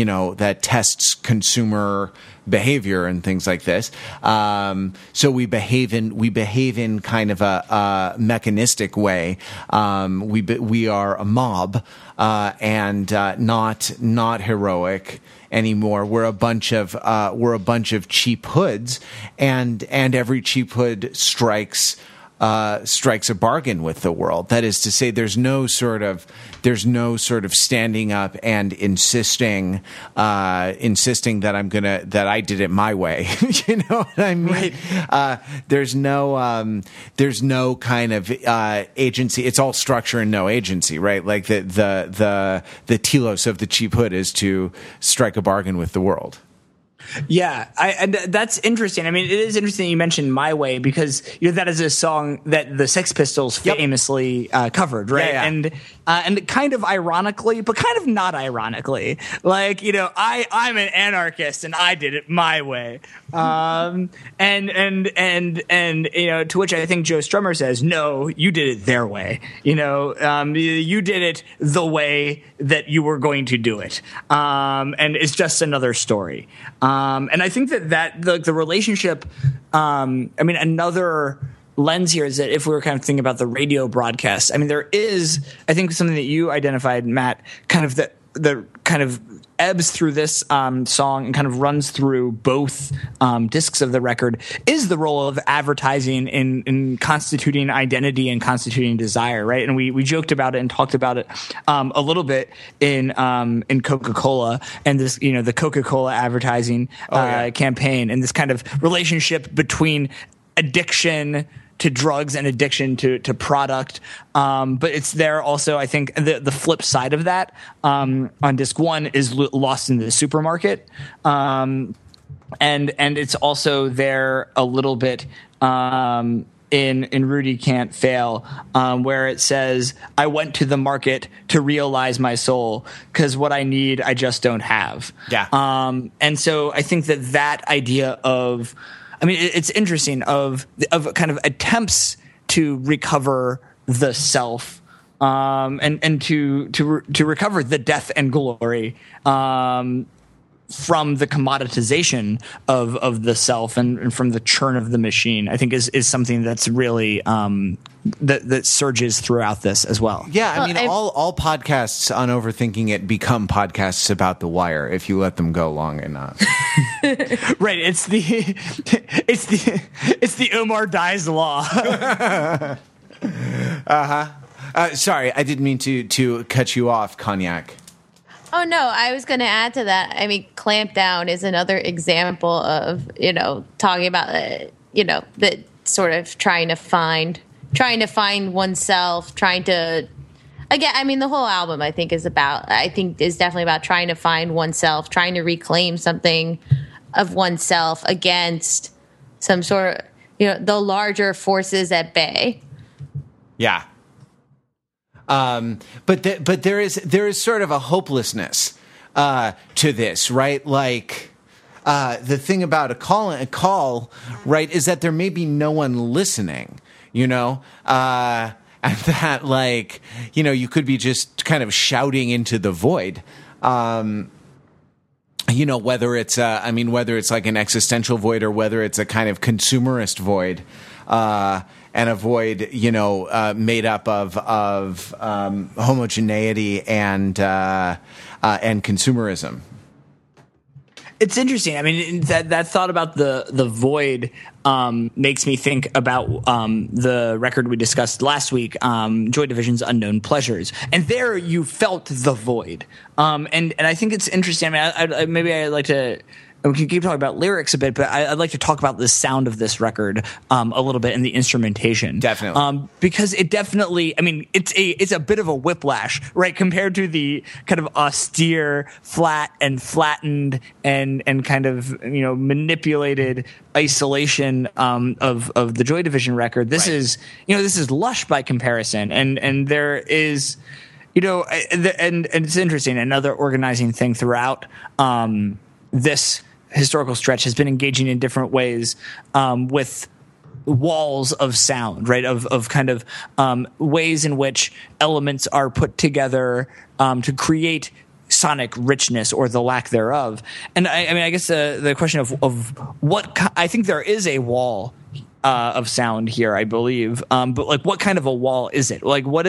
consumer behavior and things like this. So we behave in kind of a mechanistic way. We are a mob, and not heroic anymore. We're a bunch of cheap hoods, and every cheap hood strikes a bargain with the world. That is to say, there's no sort of standing up and insisting that I did it my way. You know what I mean? Right. There's no kind of agency. It's all structure and no agency, right? Like the telos of the cheap hood is to strike a bargain with the world. Yeah, and that's interesting. I mean, it is interesting you mentioned "My Way" because that is a song that the Sex Pistols famously covered, right? Yeah. And kind of ironically, but kind of not ironically, like I'm an anarchist and I did it my way. And to which I think Joe Strummer says, "No, you did it their way. You did it the way that you were going to do it, and it's just another story." And I think that the relationship, another lens here is that if we were kind of thinking about the radio broadcast, I mean, there is, I think, something that you identified, Matt, kind of the kind of ebbs through this song and kind of runs through both discs of the record is the role of advertising in constituting identity and constituting desire, right? And we joked about it and talked about it a little bit in Coca-Cola and this, the Coca-Cola advertising campaign and this kind of relationship between addiction to drugs and addiction to product. But it's there also, I think, the flip side of that on disc one is Lost in the Supermarket. And it's also there a little bit in Rudy Can't Fail, where it says, I went to the market to realize my soul because what I need, I just don't have. Yeah. And so I think that idea of, it's interesting of kind of attempts to recover the self, and to recover the death and glory, from the commoditization of the self and from the churn of the machine, I think is something that's really that surges throughout this as well. Yeah, all podcasts on Overthinking It become podcasts about The Wire if you let them go long enough. Right, it's the Omar Dies law. Sorry, I didn't mean to cut you off, Cognac. Oh, no, I was going to add to that. I mean, Clampdown is another example of, talking about, the sort of trying to find oneself, again, the whole album, I think, is definitely about trying to find oneself, trying to reclaim something of oneself against some sort of, the larger forces at bay. Yeah. But there is sort of a hopelessness to this, right? Like the thing about a call, right, is that there may be no one listening, and that you could be just kind of shouting into the void. you know, whether it's whether it's like an existential void or whether it's a kind of consumerist void, and a void, you know, made up of homogeneity and consumerism. It's interesting. I mean, that thought about the void makes me think about the record we discussed last week, Joy Division's Unknown Pleasures. And there you felt the void. And I think it's interesting. I mean, maybe I'd like to... We can keep talking about lyrics a bit, but I'd like to talk about the sound of this record a little bit and the instrumentation. Definitely. Because it definitely, I mean, it's a bit of a whiplash, right? Compared to the kind of austere, flat and flattened and kind of, you know, manipulated isolation of the Joy Division record. This is, you know, this is lush by comparison. And there is, you know, and it's interesting. Another organizing thing throughout this historical stretch has been engaging in different ways with walls of sound, right? Of kind of ways in which elements are put together to create sonic richness or the lack thereof. And I mean, I guess the question of what I think there is a wall of sound here, I believe. But like, what kind of a wall is it? Like, where,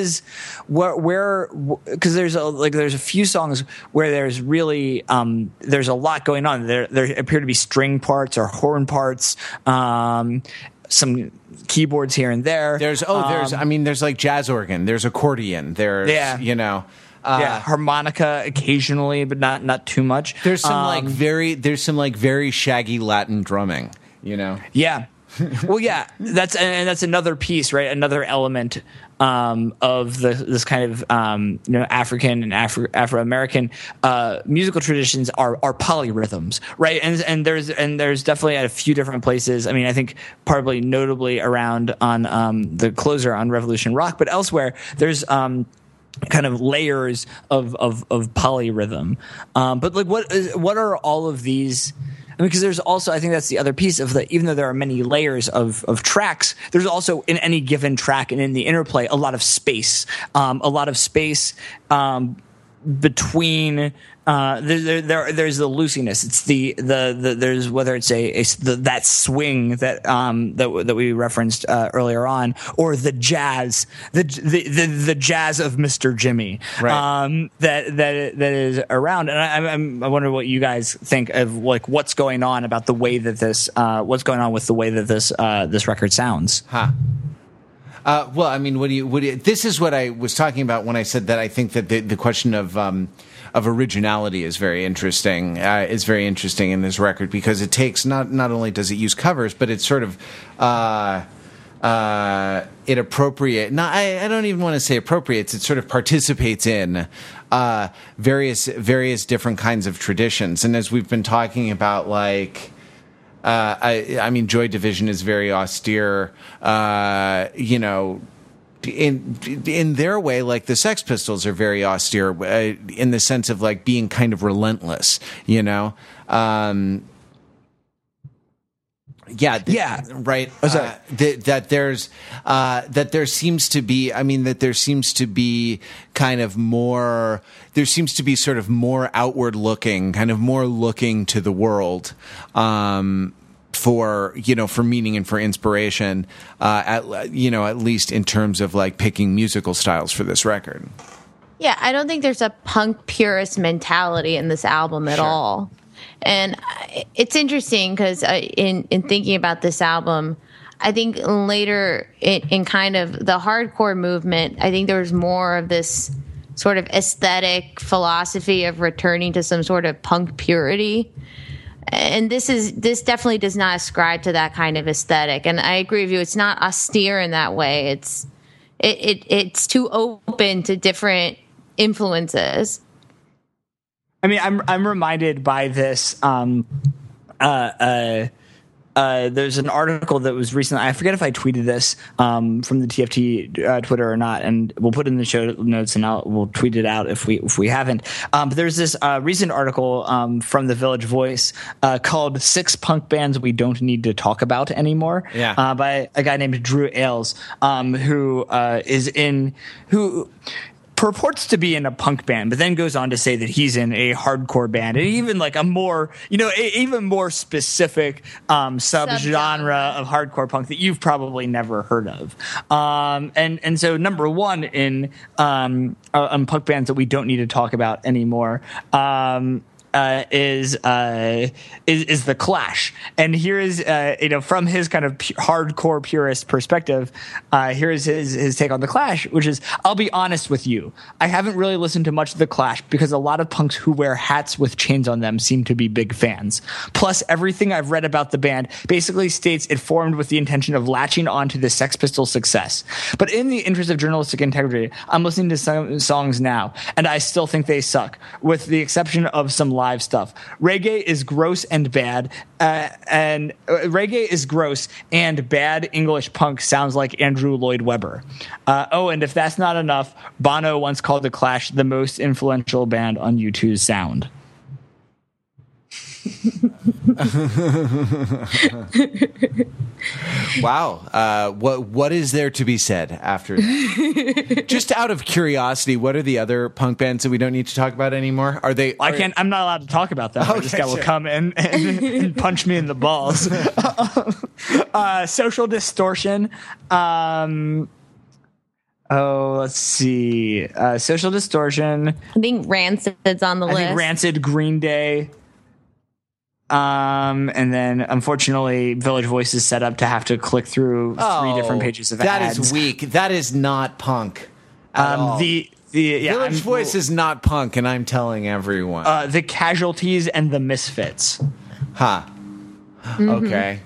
because there's a few songs where there's really, there's a lot going on. There appear to be string parts or horn parts, some keyboards here and there. There's like jazz organ, there's accordion, there's, you know, harmonica occasionally, but not too much. There's some very shaggy Latin drumming, you know? Yeah. Well, yeah, that's another piece, right? Another element of this kind of you know, African and Afro-American musical traditions are polyrhythms, right? And there's definitely at a few different places. I mean, I think probably notably around on the closer on Revolution Rock, but elsewhere there's kind of layers of polyrhythm. But like, what are all of these? I mean, because there's also, I think that's the other piece of even though there are many layers of tracks, there's also in any given track and in the interplay a lot of space between. There's the loosiness. It's the there's whether it's that swing that we referenced earlier on, or the jazz, the jazz of Mr. Jimmy, right. that is around. And I wonder what you guys think of, like, what's going on about the way that what's going on with the way that this record sounds. Well, I mean, this is what I was talking about when I said that I think that the question of originality is very interesting. In this record, because it takes not only does it use covers, but it's sort of it appropriate. No, I don't even want to say appropriates. It sort of participates in various different kinds of traditions. And as we've been talking about, like. I mean, Joy Division is very austere, you know, in their way, like the Sex Pistols are very austere in the sense of like being kind of relentless, you know? Right. That there seems to be kind of more, there seems to be sort of more outward looking, kind of more looking to the world, for meaning and for inspiration, at least in terms of like picking musical styles for this record. Yeah, I don't think there's a punk purist mentality in this album at all. And it's interesting because in thinking about this album, I think later in kind of the hardcore movement, I think there was more of this sort of aesthetic philosophy of returning to some sort of punk purity. And this definitely does not ascribe to that kind of aesthetic. And I agree with you. It's not austere in that way. It's too open to different influences. I mean, I'm reminded by this. There's an article that was recently, I forget if I tweeted this from the TFT Twitter or not, and we'll put it in the show notes, and we'll tweet it out if we haven't. But there's this recent article from the Village Voice called 6 Punk Bands We Don't Need to Talk About Anymore, by a guy named Drew Ailes, who purports to be in a punk band, but then goes on to say that he's in a hardcore band, and even like a more, even more specific subgenre of hardcore punk that you've probably never heard of. And so number one in punk bands that we don't need to talk about anymore is the Clash. And here is from his kind of hardcore purist perspective, here is his take on the Clash, which is, I'll be honest with you, I haven't really listened to much of the Clash because a lot of punks who wear hats with chains on them seem to be big fans. Plus, everything I've read about the band basically states it formed with the intention of latching onto the Sex Pistols' success. But in the interest of journalistic integrity, I'm listening to some songs now, and I still think they suck, with the exception of some live stuff. Reggae is gross and bad, and reggae is gross, and bad English punk sounds like Andrew Lloyd Webber. And if that's not enough, Bono once called the Clash the most influential band on U2's sound. Wow. What is there to be said after that? Just out of curiosity, what are the other punk bands that we don't need to talk about anymore? I'm not allowed to talk about them. Okay, this guy will come and punch me in the balls. Social Distortion. Let's see. Social Distortion. I think Rancid's on the list. I think Rancid, Green Day. And then unfortunately Village Voice is set up to have to click through 3 different pages of ads. That is weak. That is not punk at all. Village Voice is not punk, and I'm telling everyone. The Casualties and the Misfits. Mm-hmm. Okay.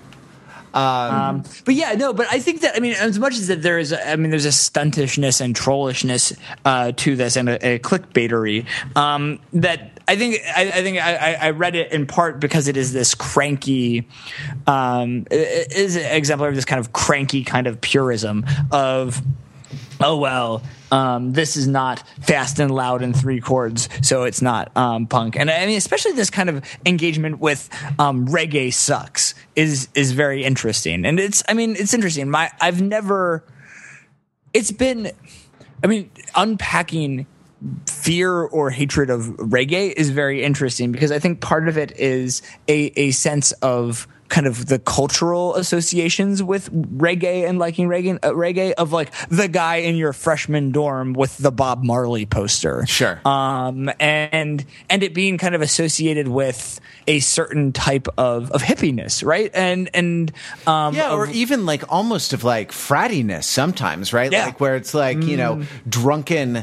But I think that, as much as that there's a stuntishness and trollishness to this, and a clickbaitery, that I think I read it in part because it is this cranky, it is an exemplar of this kind of cranky kind of purism of, this is not fast and loud and 3 chords, so it's not punk. And especially this kind of engagement with reggae sucks is very interesting. And it's interesting. Unpacking fear or hatred of reggae is very interesting, because I think part of it is a sense of kind of the cultural associations with reggae and liking reggae of like the guy in your freshman dorm with the Bob Marley poster. Sure. And it being kind of associated with a certain type of hippiness, right? Or even like almost of like frattiness sometimes, right? Yeah. Like where it's like, drunken,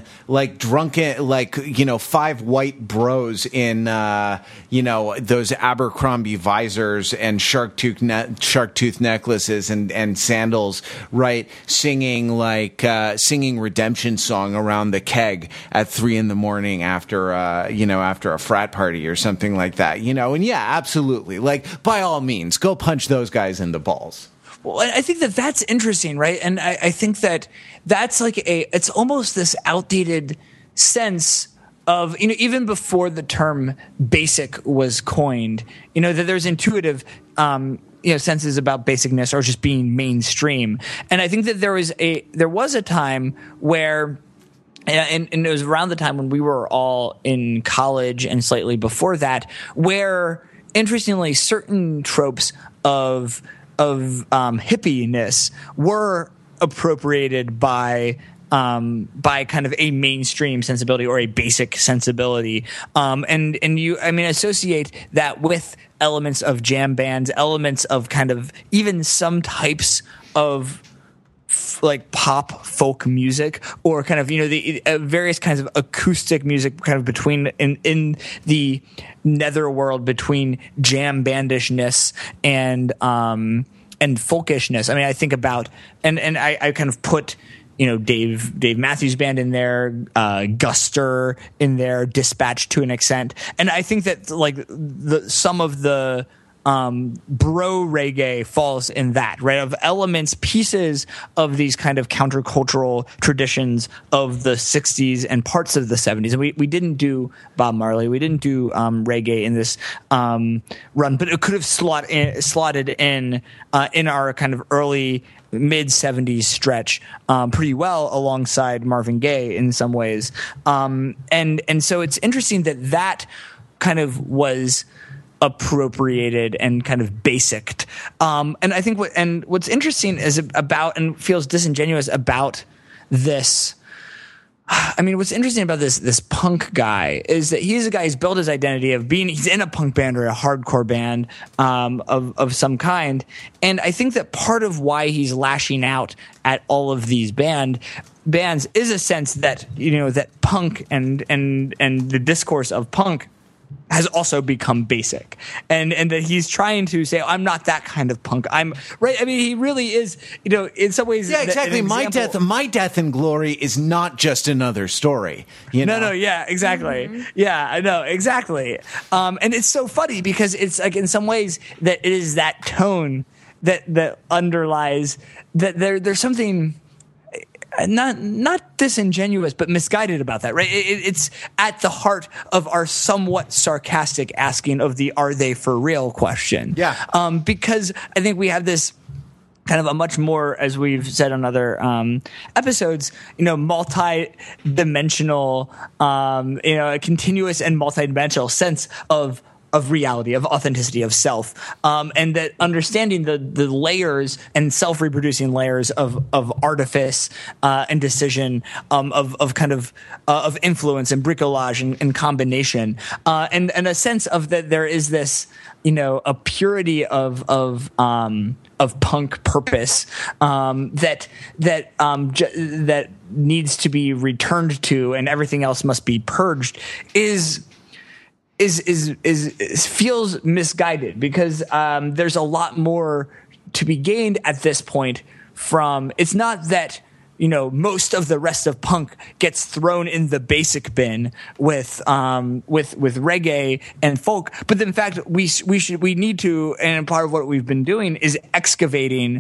5 white bros in, those Abercrombie visors and shark tooth necklaces and sandals, right? Singing Redemption Song around the keg at 3 a.m. after a frat party or something like that, And yeah, absolutely. Like, by all means, go punch those guys in the balls. Well, I think that that's interesting, right? And I think that that's like it's almost this outdated sense of, even before the term basic was coined, that there's intuitive, senses about basicness or just being mainstream. And I think that there was a time where, and it was around the time when we were all in college and slightly before that, where interestingly certain tropes of hippiness were appropriated by kind of a mainstream sensibility or a basic sensibility, and you associate that with elements of jam bands, elements of kind of even some types of like pop folk music, or kind of the various kinds of acoustic music, kind of between in the netherworld between jam bandishness and folkishness. I think about and I kind of put Dave Matthews Band in there, Guster in there, Dispatch to an extent, and I think that like some of the bro reggae falls in that, right, of elements, pieces of these kind of countercultural traditions of the 60s and parts of the 70s. And we didn't do Bob Marley, we didn't do reggae in this run, but it could have slotted in our kind of early mid 70s stretch pretty well alongside Marvin Gaye in some ways. And so it's interesting that kind of was appropriated and kind of basicked. And I think what's interesting is about and feels disingenuous about this. I mean, what's interesting about this punk guy is that he's a guy who's built his identity of he's in a punk band or a hardcore band of some kind. And I think that part of why he's lashing out at all of these bands is a sense that, that punk and the discourse of punk has also become basic, and that he's trying to say, I'm not that kind of punk. I'm right. I mean, he really is, in some ways. Yeah, exactly. My death and glory is not just another story. No, yeah, exactly. Mm-hmm. Yeah, I know, exactly. And it's so funny because it's like in some ways that it is that tone that underlies that there's something not disingenuous, but misguided about that, right? It's at the heart of our somewhat sarcastic asking of the "Are they for real?" question. Yeah. Because I think we have this kind of a much more, as we've said on other episodes, multi-dimensional, a continuous and multi-dimensional sense of reality, of authenticity, of self, and that understanding the layers and self-reproducing layers of artifice and decision, of kind of influence and bricolage and combination, and a sense of that there is this, a purity of punk purpose that needs to be returned to, and everything else must be purged. Is feels misguided because there's a lot more to be gained at this point from. It's not that most of the rest of punk gets thrown in the basic bin with reggae and folk, but in fact we need to, and part of what we've been doing is excavating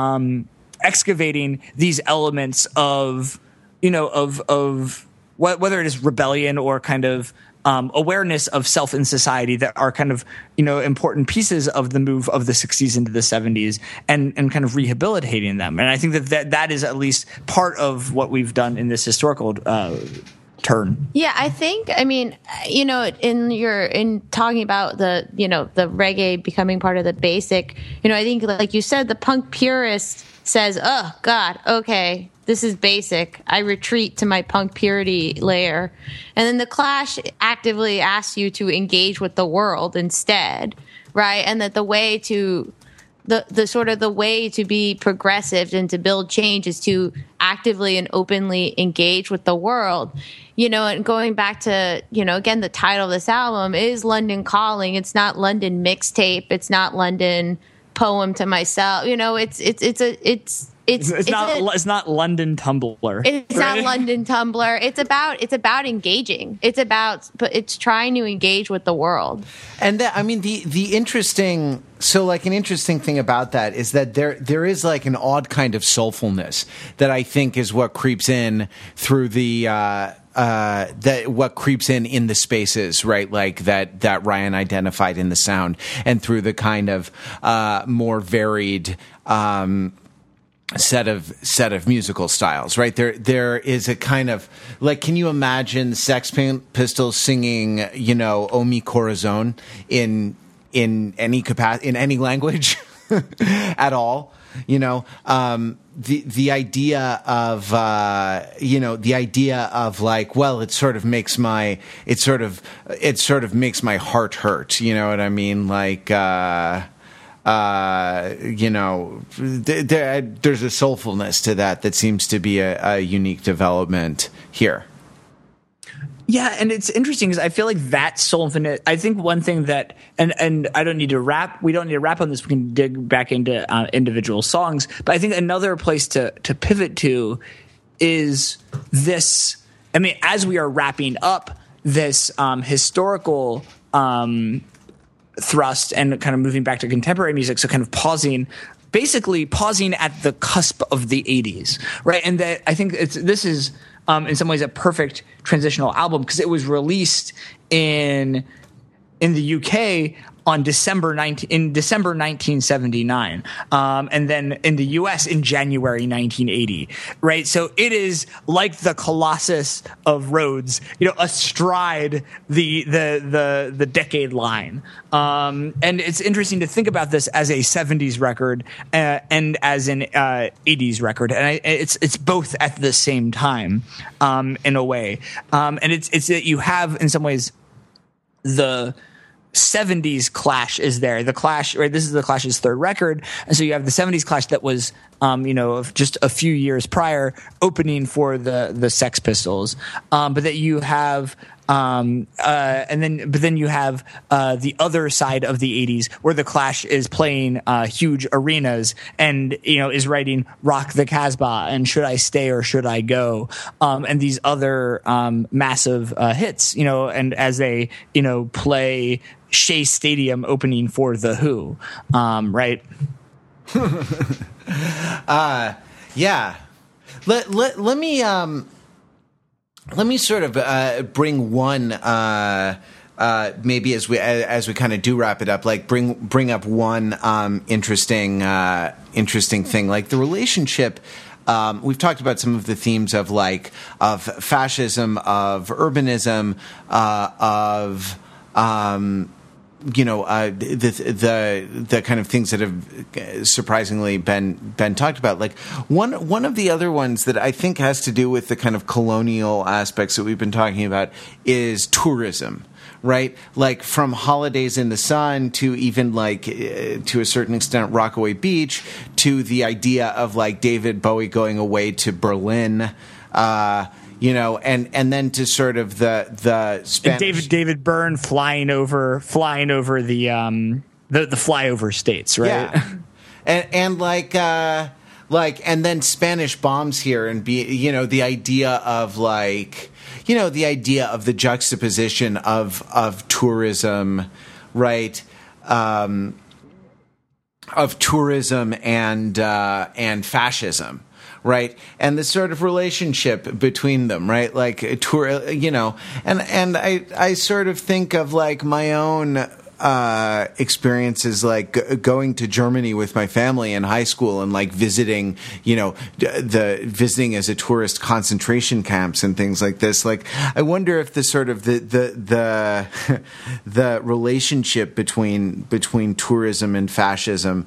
these elements of whether it is rebellion or kind of awareness of self in society that are kind of, important pieces of the move of the 60s into the 70s and kind of rehabilitating them. And I think that is at least part of what we've done in this historical turn. Yeah, I think, in talking about the reggae becoming part of the basic, I think like you said, the punk purist says, oh God, okay, this is basic. I retreat to my punk purity layer. And then the Clash actively asks you to engage with the world instead, right? And that the way to the way to be progressive and to build change is to actively and openly engage with the world. And going back to, again, the title of this album is London Calling. It's not London Mixtape. It's not London Poem to Myself. It's not London Tumblr. It's not London Tumblr. It's about engaging. It's trying to engage with the world. And the interesting, an interesting thing about that is that there is like an odd kind of soulfulness that I think is what creeps in through what creeps in the spaces, right? Like that Ryan identified in the sound, and through the kind of more varied set of musical styles, right? There is a kind of like, can you imagine Sex Pistols singing, O Mi Corazon in any capacity, in any language at all? The idea of like, well, it sort of makes my heart hurt. You know what I mean? Like, there's a soulfulness to that seems to be a unique development here. Yeah, and it's interesting because I feel like that soulfulness. I think one thing that, and I don't need to wrap. We don't need to wrap on this. We can dig back into individual songs. But I think another place to pivot to is this. I mean, as we are wrapping up this historical thrust and kind of moving back to contemporary music, so kind of pausing at the cusp of the 80s, right? And that I think this is in some ways a perfect transitional album because it was released in the UK on December 1979, and then in the U.S. in January 1980. Right, so it is like the Colossus of Rhodes, astride the decade line. And it's interesting to think about this as a 70s record and as an 80s record, and it's both at the same time, in a way. And it's that you have, in some ways, the 70s Clash is there. The Clash, right? This is the Clash's third record, and so you have the 70s Clash that was, of just a few years prior, opening for the Sex Pistols, but that you have. But then you have the other side of the 80s where the Clash is playing huge arenas and is writing "Rock the Casbah" and "Should I Stay or Should I Go," and these other massive hits. And as they play Shea Stadium opening for the Who, right? Yeah. Let me sort of bring one maybe as we kind of do wrap it up, like bring up one interesting thing, like the relationship. We've talked about some of the themes of fascism, of urbanism, the kind of things that have surprisingly been talked about. Like one of the other ones that I think has to do with the kind of colonial aspects that we've been talking about is tourism, right? Like from Holidays in the Sun to even to a certain extent Rockaway Beach, to the idea of David Bowie going away to Berlin, and then to sort of the Spanish, and David Byrne flying over the flyover states, right? Yeah. and and then Spanish bombs here, and the idea of the idea of the juxtaposition of tourism, right? Of tourism and fascism. Right, and the sort of relationship between them, right? Like tour, and I sort of think of my own experiences, going to Germany with my family in high school and visiting, visiting as a tourist concentration camps and things like this. I wonder if the sort of the relationship between tourism and fascism,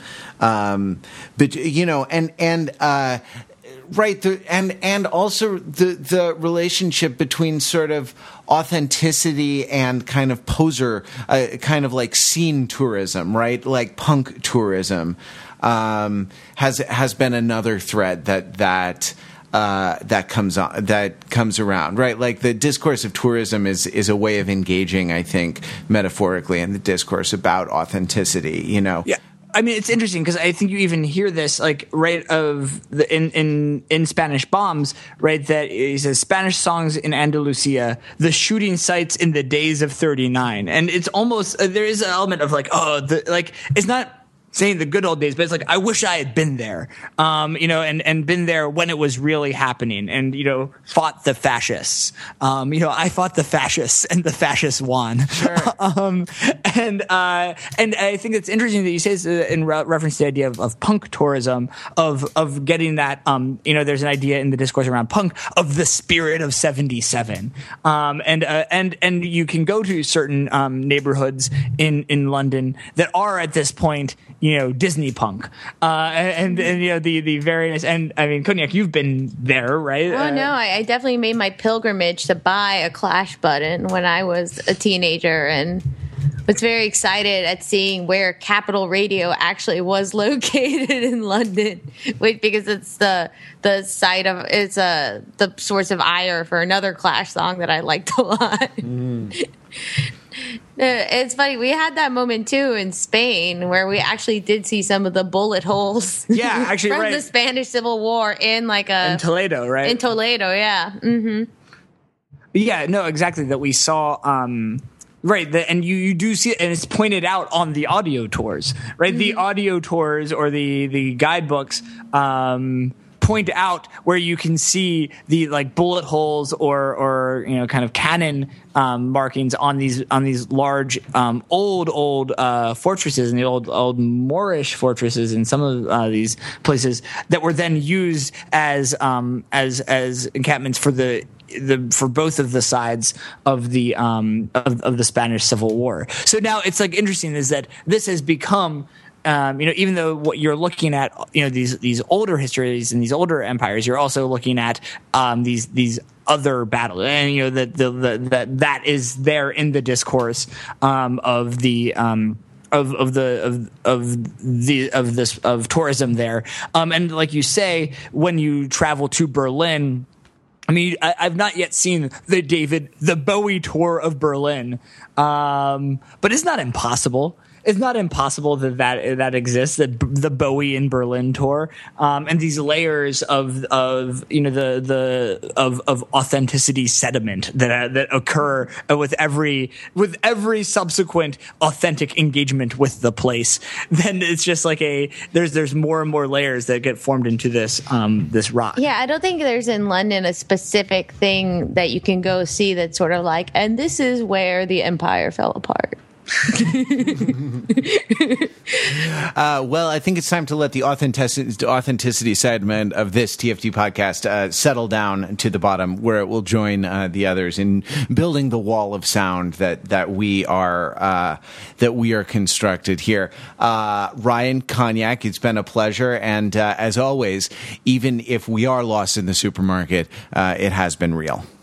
right, and also the relationship between sort of authenticity and kind of poser, kind of scene tourism, right? Like punk tourism, has been another thread that comes around, right? Like the discourse of tourism is a way of engaging, I think, metaphorically, in the discourse about authenticity, Yeah. I mean, it's interesting because I think you even hear this, right, of the in Spanish Bombs, right, that he says Spanish songs in Andalusia, the shooting sites in the days of 39. And it's almost, there is an element of it's not saying the good old days, but it's I wish I had been there, and been there when it was really happening, and fought the fascists. I fought the fascists, and the fascists won. Sure. And I think it's interesting that you say this in reference to the idea of punk tourism, of getting that. There's an idea in the discourse around punk of the spirit of 77, and you can go to certain neighborhoods in London that are at this point, Disney punk, and the various, and I mean, Cognac, you've been there, right? Oh no, I definitely made my pilgrimage to buy a Clash button when I was a teenager, and was very excited at seeing where Capital Radio actually was located in London, because it's the site of the source of ire for another Clash song that I liked a lot. It's funny, we had that moment too in Spain where we actually did see some of the bullet holes. Yeah, actually, from right. the Spanish Civil War in in Toledo, right? In Toledo, yeah. Mm-hmm. Yeah, no, exactly. That we saw. Right, and you do see it, and it's pointed out on the audio tours, right? Mm-hmm. The audio tours or the guidebooks point out where you can see the like bullet holes or kind of cannon markings on these large old fortresses, and the old Moorish fortresses in some of these places that were then used as encampments for both of the sides of the Spanish Civil War. So now it's like interesting is that this has become even though what you're looking at, these older histories and these older empires, you're also looking at these other battles, and that is there in the discourse of tourism there, and like you say, when you travel to Berlin. I mean, I've not yet seen the Bowie tour of Berlin, but it's not impossible. It's not impossible that exists, the Bowie in Berlin tour, and these layers of authenticity sediment that occur with every subsequent authentic engagement with the place. Then it's just like there's more and more layers that get formed into this rock. Yeah, I don't think there's in London a specific thing that you can go see that's sort of like, and this is where the empire fell apart. Well, I think it's time to let the authenticity segment of this TFT podcast settle down to the bottom, where it will join the others in building the wall of sound that we are constructed here. Ryan Cognac, it's been a pleasure, and as always, even if we are lost in the supermarket, it has been real.